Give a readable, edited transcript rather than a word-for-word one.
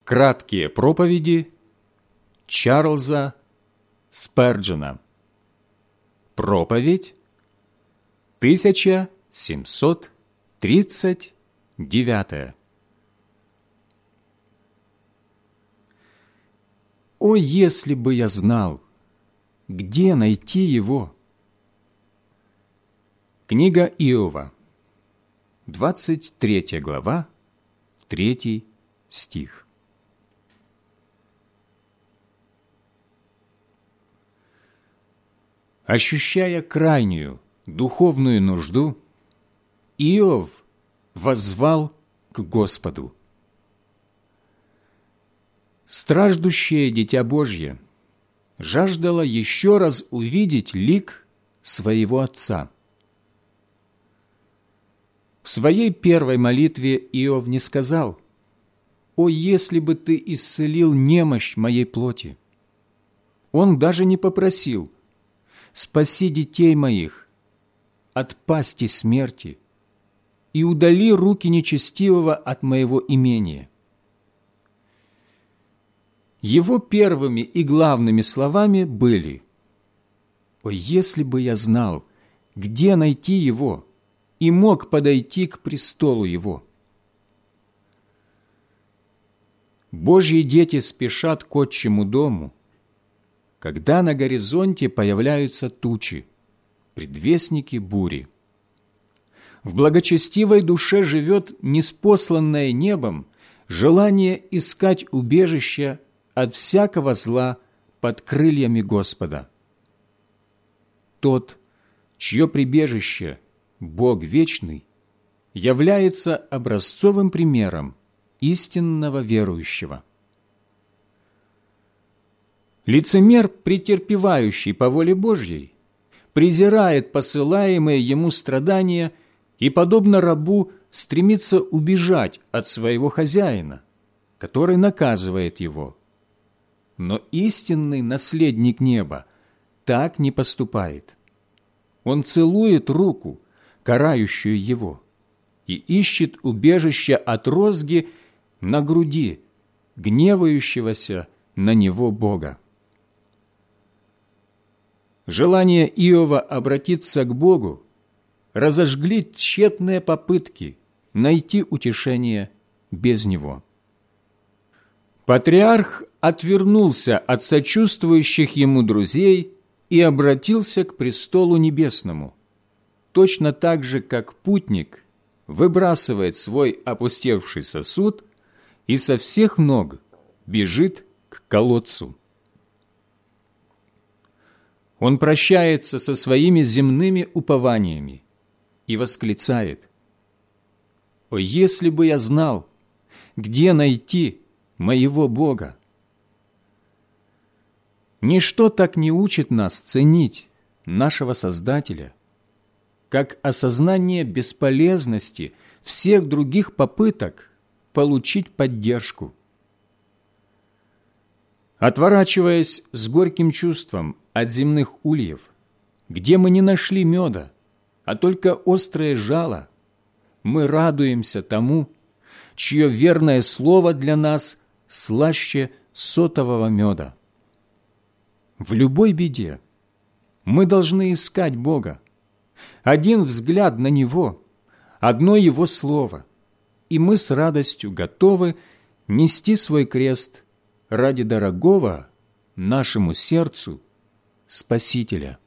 Краткие проповеди Чарльза Сперджена. Проповедь 1739. О, если бы я знал, где найти его! Книга Иова, 23 глава, 3 стих. Ощущая крайнюю духовную нужду, Иов воззвал к Господу. Страждущее Дитя Божье жаждало еще раз увидеть лик своего Отца. В своей первой молитве Иов не сказал: «О, если бы Ты исцелил немощь моей плоти!» Он даже не попросил: «Спаси детей моих от пасти смерти и удали руки нечестивого от моего имения». Его первыми и главными словами были: «О, если бы я знал, где найти его, и мог подойти к престолу его». Божьи дети спешат к Отчему дому, когда на горизонте появляются тучи, предвестники бури. В благочестивой душе живет ниспосланное небом желание искать убежище от всякого зла под крыльями Господа. Тот, чье прибежище – Бог вечный, является образцовым примером истинного верующего. Лицемер, претерпевающий по воле Божьей, презирает посылаемые ему страдания и, подобно рабу, стремится убежать от своего хозяина, который наказывает его. Но истинный наследник неба так не поступает. Он целует руку, карающую его, и ищет убежище от розги на груди гневающегося на него Бога. Желание Иова обратиться к Богу разожгли тщетные попытки найти утешение без него. Патриарх отвернулся от сочувствующих ему друзей и обратился к престолу небесному, точно так же, как путник выбрасывает свой опустевший сосуд и со всех ног бежит к колодцу. Он прощается со своими земными упованиями и восклицает: «О, если бы я знал, где найти моего Бога!» Ничто так не учит нас ценить нашего Создателя, как осознание бесполезности всех других попыток получить поддержку. Отворачиваясь с горьким чувством от земных ульев, где мы не нашли меда, а только острое жало, мы радуемся тому, чье верное слово для нас слаще сотового меда. В любой беде мы должны искать Бога. Один взгляд на Него, одно Его слово, и мы с радостью готовы нести свой крест ради дорогого нашему сердцу Спасителя.